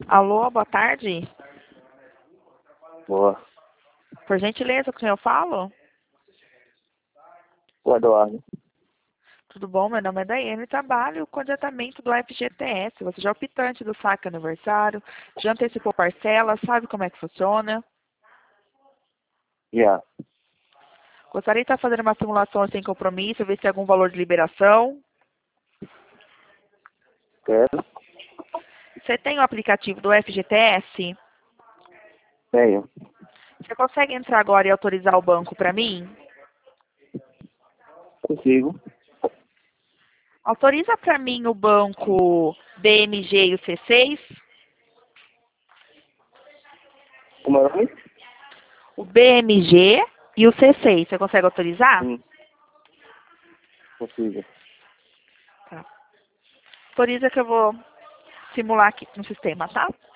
Alô, boa tarde. Boa. Por gentileza, com quem eu falo? O Eduardo. Tudo bom? Meu nome é Daiane e trabalho com adiantamento do FGTS. Você já é optante do saque aniversário, já antecipou parcela, sabe como é que funciona? Já. Gostaria de estar fazendo uma simulação sem compromisso, ver se tem algum valor de liberação. Quero? Você tem o aplicativo do FGTS? Tenho. Você consegue entrar agora e autorizar o banco para mim? Consigo. Autoriza para mim o banco BMG e o C6? Como é o nome? O BMG e o C6. Você consegue autorizar? Consigo. Tá. Autoriza que eu vou simular aqui no sistema, tá?